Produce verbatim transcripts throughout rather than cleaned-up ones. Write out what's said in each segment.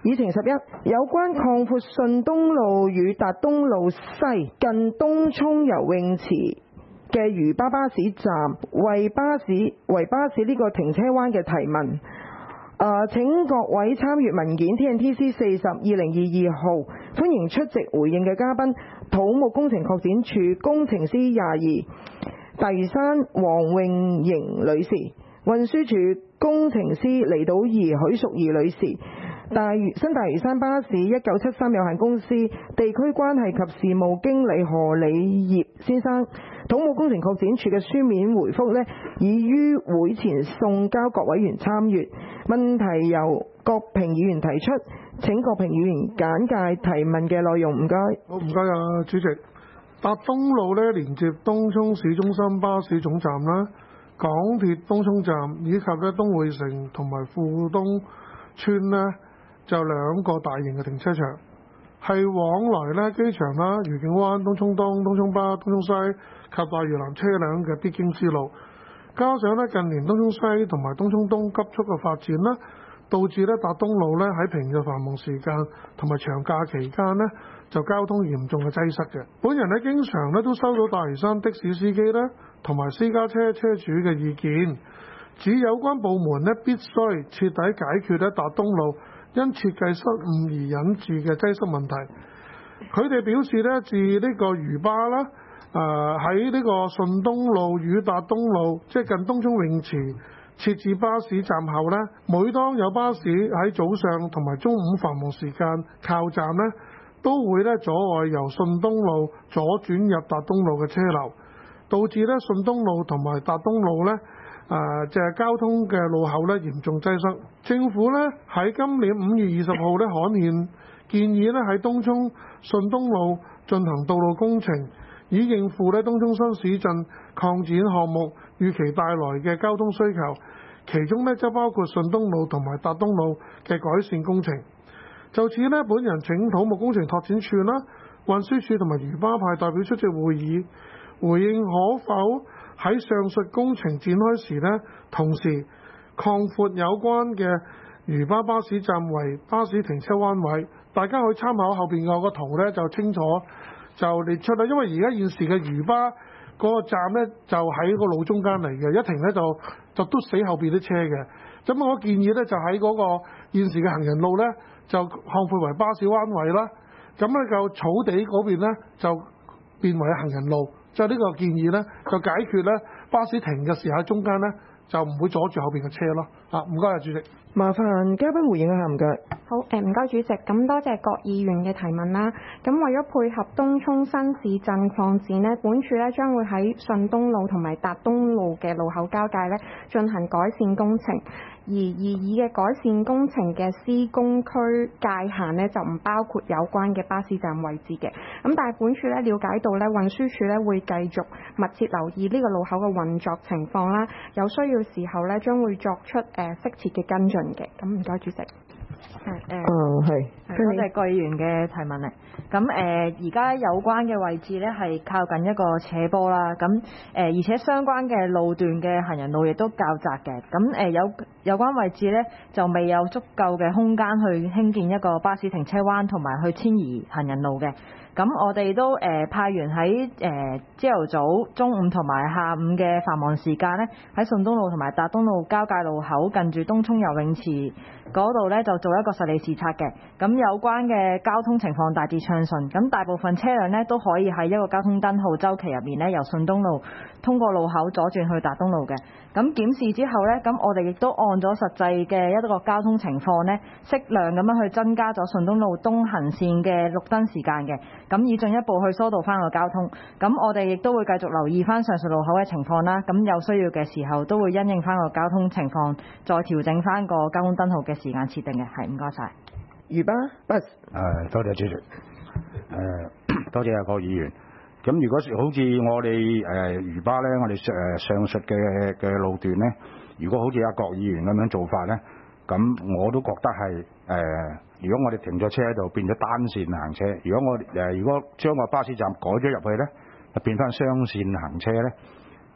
議程十一，有關擴闊順東路與達東路西近東涌游泳池嘅漁巴巴士站為巴士為巴士呢個停車灣嘅提問。呃、請各位參閱文件 T N T C 四十二零二二號，歡迎出席回應嘅嘉賓，土木工程擴展處工程師廿二大嶼山黃穎瑩女士，運輸署工程師離島儀許淑儀女士，大嶼新大嶼山巴士一九七三有限公司地區關係及事務經理何李業先生。土木工程擴展處嘅書面回覆呢，已於會前送交各委員參閱。問題由郭平議員提出，請郭平議員簡介提問嘅內容，唔該。 好，唔該啊，主席。達東路呢，連接東涌市中心巴士總站啦、港鐵東涌站以及咧東匯城同埋富東村呢，就兩個大型嘅停車場，係往來咧機場啦、愉景灣、東涌東、東涌北、東涌西及大嶼南車輛嘅必經之路。加上咧近年東涌西同埋東涌東急速嘅發展啦，導致咧達東路咧喺平日繁忙時間同埋長假期間咧就交通嚴重嘅擠塞嘅。本人咧經常咧都收到大嶼山的士司機咧同埋私家車車主嘅意見，指有關部門咧必須徹底解決咧達東路因設計失誤而引致嘅擠塞問題。佢哋表示咧，自呢個漁巴啦，誒喺呢個順東路與達東路，即係近東涌泳池設置巴士站後咧，每當有巴士喺早上同埋中午繁忙時間靠站咧，都會咧阻礙由順東路左轉入達東路嘅車流，導致咧順東路同埋達東路咧誒即係交通嘅路口咧嚴重擠塞。政府咧喺今年五月二十號咧刊憲建議咧喺東涌順東路進行道路工程，以應付咧東涌新市鎮擴展項目預期帶來嘅交通需求，其中咧則包括順東路同埋達東路嘅改善工程。就此咧，本人請土木工程拓展處啦、運輸署同埋漁巴派代表出席會議，回應可否喺上述工程展開時咧，同時擴闊有關嘅漁巴巴士站為巴士停車灣位。大家可以參考後邊有個圖咧，就清楚就列出啦。因為而家現時嘅漁巴嗰個站咧，就喺個路中間嚟嘅，一停咧就就篤死後邊啲車嘅。咁我建議咧，就喺嗰個現時嘅行人路咧，就擴闊為巴士灣位啦。咁咧就草地嗰邊咧，就變為行人路。就呢個建議咧，就解決咧巴士停嘅時候喺中間咧，就唔會阻住後邊嘅車咯。啊，唔該啊，主席。 麻煩嘉賓回應一下，唔該。 好，誒唔該主席，咁多謝各議員嘅提問啦。咁為咗配合東涌新市鎮擴展呢，本署咧將會喺順東路同埋達東路嘅路口交界咧進行改善工程。而擬議嘅改善工程嘅施工區界限呢，就唔包括有關嘅巴士站位置嘅。咁但係本署咧了解到咧，運輸署咧會繼續密切留意呢個路口嘅運作情況啦，有需要時候咧將會作出誒適切嘅跟進嘅。咁唔該主席。 係誒， 嗯係， 多謝各議員嘅提問嚟。咁誒而家有關嘅位置咧係靠近一個斜坡啦，咁誒、呃、而且相關嘅路段嘅行人路亦都較窄嘅。咁誒、呃、有有關位置咧就未有足夠嘅空間去興建一個巴士停車灣同埋去遷移行人路嘅。咁我哋都誒、呃、派員喺誒朝頭早、中午同埋下午嘅繁忙時間咧，喺順東路同埋達東路交界路口近住東涌游泳池嗰度咧，就做一個實地視察嘅。咁有關嘅交通情況大致暢順，咁大部分車輛咧都可以喺一個交通燈號周期入面咧，由順東路通過路口左轉去達東路嘅。咁檢視之後咧，咁我哋亦都按咗實際嘅一個交通情況咧，適量咁樣去增加咗順東路東行線嘅綠燈時間嘅。咁以進一步去疏導翻個交通，咁我哋亦都會繼續留意翻上述路口嘅情況啦。咁有需要嘅時候，都會因應翻個交通情況，再調整翻個交通燈號嘅時間設定嘅。係，唔該晒。 漁巴，Bus。 誒，多謝主席。誒、呃，多謝各議員。咁如果好似我哋誒漁巴咧，我哋誒上述嘅嘅路段咧，如果好似阿郭議員咁樣做法咧，咁我都覺得係誒。呃如果我哋停咗車喺度，變咗單線行車；如果我誒如果將個巴士站改咗入去咧，就變翻雙線行車咧。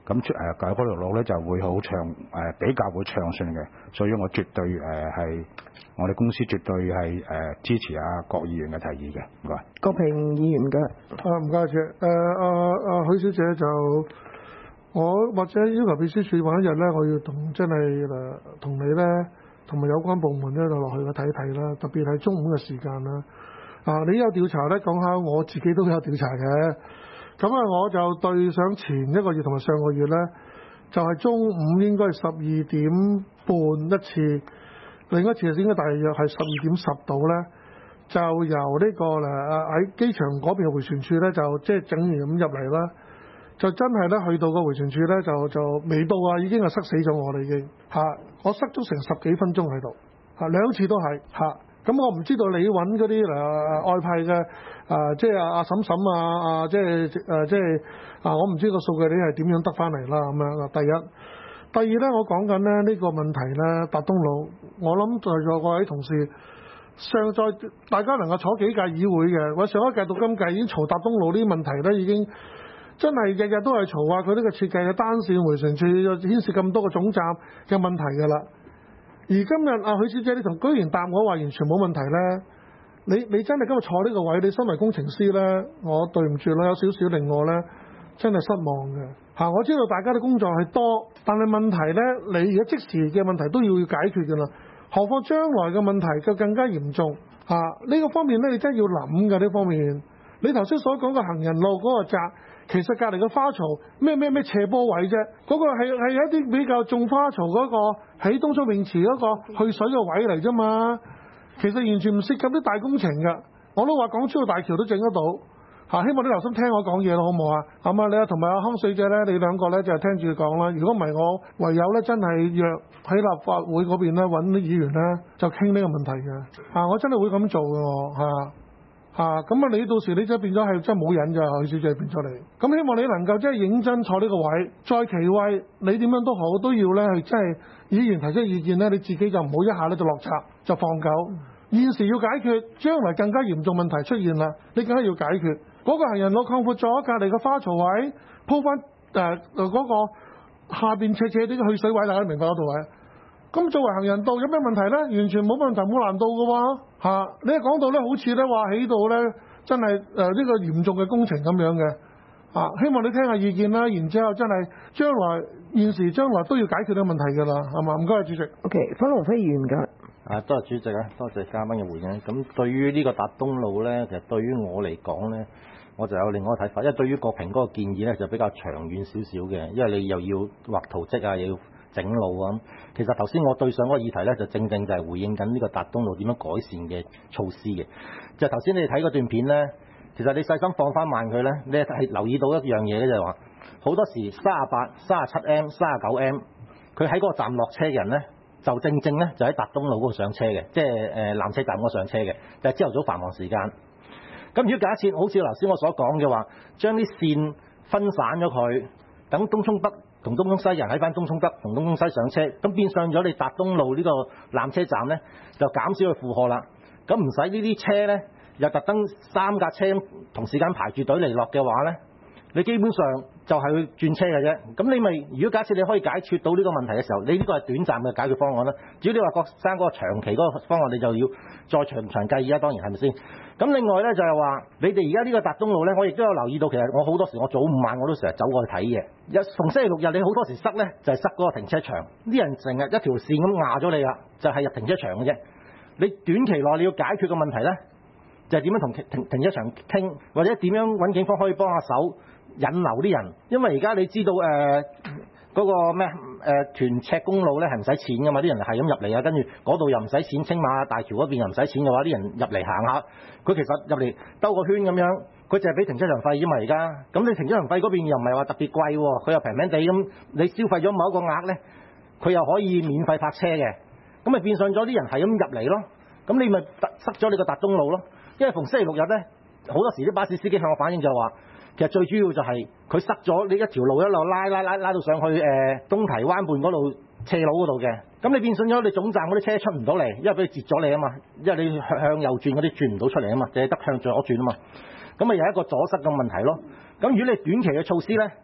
咁出誒嗰條路咧就會好暢誒、呃、比較會暢順嘅，所以我絕對誒係、呃、我哋公司絕對係誒、呃、支持阿郭議員嘅提議嘅。唔該， 郭平議員嘅。 啊，唔該謝。誒啊啊許小姐就我或者要求秘書處揾一日咧，我要同真係誒同你咧同埋有關部門咧就落去去睇睇啦，特別係中午嘅時間啦。啊，你有調查咧，講下我自己都有調查嘅。咁啊，我就對上前一個月同埋上個月咧，就係、是、中午應該係十二點半一次，另一次應該大約係十二點十度咧，就由呢、這個誒喺機場嗰邊嘅迴旋處咧，就即係整完咁入嚟啦，就真係咧去到個迴旋處咧，就就未到啊，已經係塞死咗我哋已經嚇，我塞咗成十幾分鐘喺度嚇，兩次都係嚇。咁、啊、我唔知道你揾嗰啲誒外派嘅啊，即係阿阿嬸嬸啊，啊即係誒即係啊，我唔知個數據你係點樣得翻嚟啦咁樣啊。第一，第二咧，我講緊咧呢、這個問題咧，達東路，我諗在座各位同事上在大家能夠坐幾屆議會嘅，我上一屆到今屆已經嘈達東路呢啲問題咧，已經真係日日都係嘈啊！佢呢個設計嘅單線迴旋處牽涉咁多個總站嘅問題㗎啦。而今日啊，許小姐你同居然答我話完全冇問題咧，你你真係今日坐呢個位，你身為工程師咧，我對唔住啦，有少少令我咧真係失望嘅嚇、啊。我知道大家嘅工作係多，但係問題咧，你而家即時嘅問題都要解決㗎啦，何況將來嘅問題就更加嚴重嚇。呢、啊呢個方面咧，你真係要諗㗎呢方面。你頭先所講嘅行人路嗰個閘，其實隔離嘅花槽咩咩咩斜坡位啫，嗰、嗰個係係一啲比較種花槽嗰、嗰個喺東涌泳池嗰個去水嘅位嚟啫嘛。其實完全唔涉及啲大工程㗎。我都話港珠澳大橋都整得到嚇、啊，希望你留心聽我講嘢咯，好唔好啊？咁啊，你啊同埋阿康水姐咧，你兩個咧就係聽住講啦。如果唔係，我唯有咧真係約喺立法會嗰邊咧揾啲議員咧，就傾呢個問題嘅嚇、啊。我真係會咁做嘅喎嚇。啊啊，咁啊！你到時你真係變咗係真係冇癮㗎，許小姐變咗你。咁希望你能夠真係認真坐呢個位，在其位，你點樣都好都要咧係真係議員提出意見咧，你自己就唔好一下咧就落閘就放狗。現時要解決，將來更加嚴重問題出現啦，你梗係要解決。嗰、那個行人路擴闊咗，隔離嘅花槽位鋪翻誒嗰個下邊斜斜啲嘅去水位，大家明白嗰度位。咁作為行人道有咩問題咧？完全冇問題冇難度嘅喎嚇！你一講到咧，好似咧話起到咧，真係誒呢個嚴重嘅工程咁樣嘅啊！希望你聽下意見啦，然之後真係將來現時將來都要解決呢個問題㗎啦，係嘛？唔該，主席。 O.K. 分龍飛議員㗎。 啊，多謝主席啊，多謝嘉賓嘅回應。咁對於呢個達東路咧，其實對於我嚟講咧，我就有另外一個睇法，因為對於郭平嗰個建議咧，就比較長遠少少嘅，因為你又要畫圖則啊，又要整路啊。其實頭先我對上嗰個議題咧，就正正就係回應緊呢個達東路點樣改善嘅措施嘅。就頭先你哋睇嗰段片咧，其實你細心放翻慢佢咧，你係留意到一樣嘢咧，就係話好多時三十八、三十七 M、三十九 M，佢喺嗰個站落車嘅人咧，就正正咧就喺達東路嗰度上車嘅，即係誒纜車站嗰度上車嘅，就係朝頭早繁忙時間。咁如果假設好似頭先我所講嘅話，將啲線分散咗佢，等東涌北同東涌西人喺翻東涌北同東涌西上車，咁變相咗你達東路呢個纜車站咧就減少佢負荷啦。咁唔使呢啲車咧又特登三架車同時間排住隊嚟落嘅話咧，你基本上就係去轉車嘅啫。咁你咪如果假設你可以解決到呢個問題嘅時候，你呢個係短暫嘅解決方案啦。至於你話郭生嗰個長期嗰個方案，你就要再長長計議啦。當然係咪先？咁另外咧就係話，你哋而家呢個達東路咧，我亦都有留意到，其實我好多時我早午晚我都成日走過去睇嘅。一逢星期六日你好多時塞咧，就係、是、塞嗰個停車場，啲人成日一條線咁壓咗你啦，就係、是、入停車場嘅啫。你短期內你要解決嘅問題咧，就係、是、點樣同停停停車場傾，或者點樣揾警方可以幫下手引流啲人，因為而家你知道誒。呃嗰、那個咩誒、呃、屯赤公路咧係唔使錢㗎嘛，啲人係咁入嚟啊，跟住嗰度又唔使錢，青馬大橋嗰邊又唔使錢嘅話，啲人入嚟行下，佢其實入嚟兜個圈咁樣，佢淨係俾停車場費啫嘛而家，咁你停車場費嗰邊又唔係話特別貴喎，佢又平平地咁，你消費咗某一個額咧，佢又可以免費泊車嘅，咁咪變相咗啲人係咁入嚟咯，咁你咪塞咗你個達東路咯，因為逢星期六日咧，好多時啲巴士司機向我反映就話。其實最主要就係佢塞咗呢一條路一路拉拉拉拉到上去誒、呃、東堤灣畔嗰度斜路嗰度嘅，咁你變相咗你總站嗰啲車出唔到嚟，因為俾佢截咗你啊嘛，因為你向右轉嗰啲轉唔到出嚟啊嘛，淨係得向左轉啊嘛，咁咪有一個阻塞嘅問題咯。咁如果你短期嘅措施咧，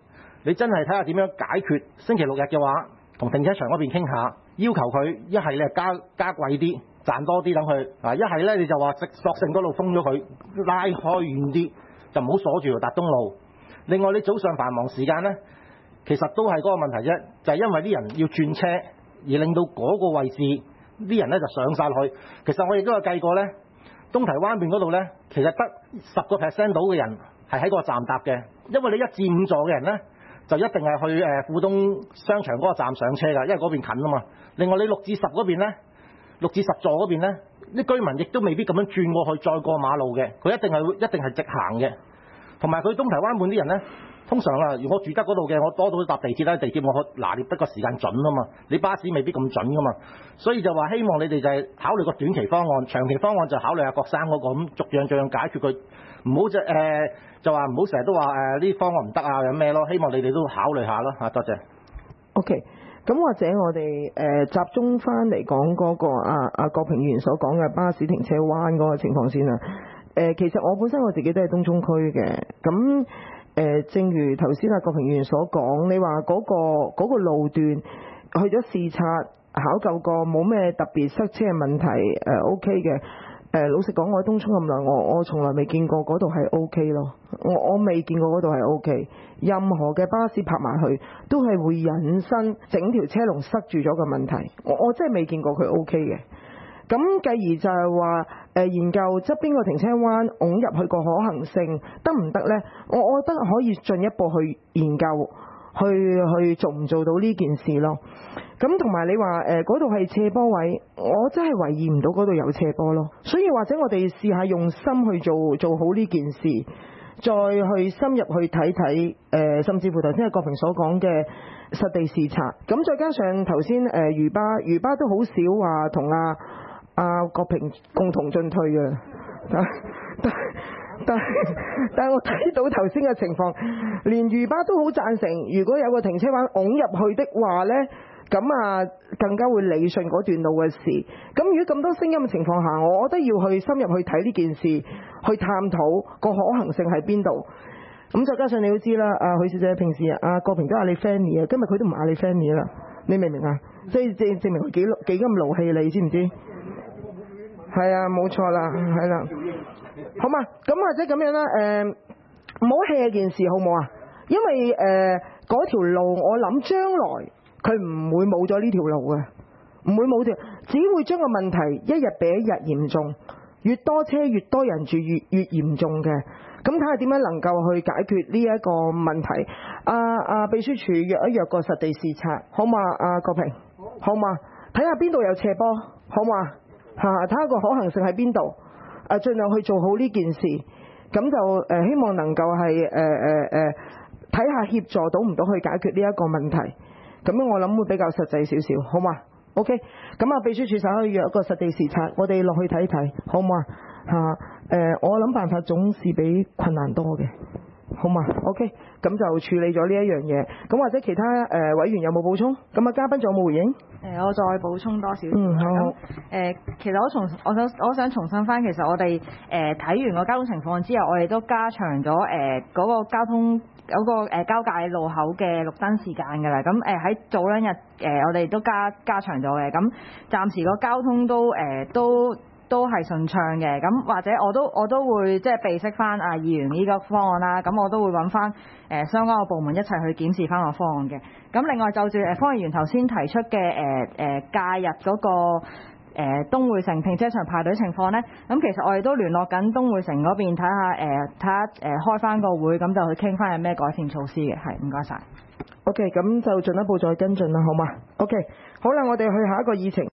你真係睇下點樣解決。星期六日嘅話，同停車場嗰邊傾下，要求佢一係咧加加貴啲，賺多啲等佢啊；一係咧你就話索性嗰度封咗佢，拉開遠啲，就唔好鎖住條達東路。另外你早上繁忙時間咧，其實都係嗰個問題啫，就係因為啲人要轉車，而令到嗰個位置啲人咧就上晒落去。其實我亦都有計過咧，東堤灣邊嗰度咧，其實得十個 percent 到嘅人係喺個站搭嘅，因為你一至五座嘅人咧，就一定係去誒富東商場嗰個站上車㗎，因為嗰邊近啊嘛。另外你六至十嗰邊咧，六至十座嗰邊咧，啲居民亦都未必咁樣轉過去再過馬路嘅，佢一定係一定係直行嘅。同埋佢東堤灣畔啲人咧，通常啊，如果住得嗰度嘅，我多到搭地鐵啦，地鐵我拿捏得個時間準啊嘛，你巴士未必咁準噶嘛，所以就話希望你哋就係考慮個短期方案，長期方案就考慮下郭生嗰個咁，逐樣逐樣解決佢，唔好就誒就話唔好成日都話誒呢方案唔得啊，有咩咯？希望你哋都考慮下咯嚇，多謝。 OK，咁或者我哋誒、呃、集中翻嚟講嗰個阿阿郭平議員所講嘅巴士停車灣嗰個情況先啦。誒、呃，其實我本身我自己都係東涌區嘅，咁誒、呃，正如頭先阿郭平議員所講，你話嗰、那個嗰、那個路段去咗視察考究過，冇咩特別塞車嘅問題，誒、呃、OK 嘅。誒、呃，老實講，我喺東涌咁耐，我我從來未見過嗰度係 OK 咯，我我未見過嗰度係 OK。任何嘅巴士泊埋去，都係會引申整條車龍塞住咗嘅問題。我我真係未見過佢 OK 嘅。咁繼而就係話誒研究側邊個停車灣拱入去個可行性得唔得呢？我我覺得可以進一步去研究，去去做唔做到呢件事咯。咁同埋你話誒嗰度係斜坡位，我真係懷疑唔到嗰度有斜坡咯。所以或者我哋試下用心去做做好呢件事，再去深入去睇睇誒，甚至乎頭先阿郭平所講嘅實地視察。咁再加上頭先誒余巴余巴都好少話同阿阿郭平共同進退嘅，但但但但我睇到頭先嘅情況，連余巴都好贊成，如果有個停車位拱入去的話呢，咁啊更加會理順嗰段路嘅事。咁如果咁多聲音嘅情況下，我覺得要去深入去睇呢件事，去探討個可行性喺邊度。咁再加上你都知啦，阿許小姐平時阿郭平都嗌你 Fanny 啊，今日佢都唔嗌你 Fanny 啦，你明唔明啊？即係證證明佢幾幾咁勞氣，你知唔知？係啊，冇錯啦，係啦，好嘛？咁或者咁樣啦，誒唔好 hea 件事好唔好啊？因為誒嗰、呃、條路，我諗將來佢唔會冇咗呢條路嘅，唔會冇條，只會將個問題一日比一日嚴重，越多車越多人住越越嚴重嘅。咁睇下點樣能夠去解決呢一個問題。阿、啊、阿、啊、秘書處約一約個實地視察，好嘛？阿、啊、郭平，好嘛？睇下邊度有斜坡，好嘛？嚇，睇下個可行性喺邊度，誒，盡量去做好呢件事，咁就誒、呃、希望能夠係誒誒誒睇下協助到唔到去解決呢一個問題，咁樣我諗會比較實際少少，好嘛 ？OK，咁啊，秘書處稍可以約一個實地視察，我哋落去睇睇，好嘛？嚇、啊，誒、呃，我諗辦法總是比困難多嘅。好嘛 ，OK，咁就處理咗呢一樣嘢。咁或者其他誒、呃、委員有冇補充？咁啊，嘉賓仲有冇回應？ 誒、呃，我再補充多少少。 嗯，好。 咁誒、呃，其實我重，我想我想重申翻，其實我哋誒睇完個交通情況之後，我哋都加長咗誒嗰個交通嗰、嗰個、呃、交界路口嘅綠燈時間㗎啦。咁誒喺早兩日誒、呃，我哋都加加長咗嘅。咁暫時個交通都誒、呃、都。都係順暢嘅，咁或者我都我都會即係備悉翻啊議員呢個方案啦，咁我都會揾翻誒相關嘅部門一齊去檢視翻個方案嘅。咁另外就住誒方議員頭先提出嘅誒誒假日嗰個誒、呃、東薈城停車場排隊情況呢，咁其實我哋都聯絡緊東薈城嗰邊睇下誒睇下誒開翻個會，咁就去傾翻有咩改善措施嘅，係唔該晒。 OK，咁就進一步再跟進啦，好嘛？OK，好啦，我哋去下一個議程。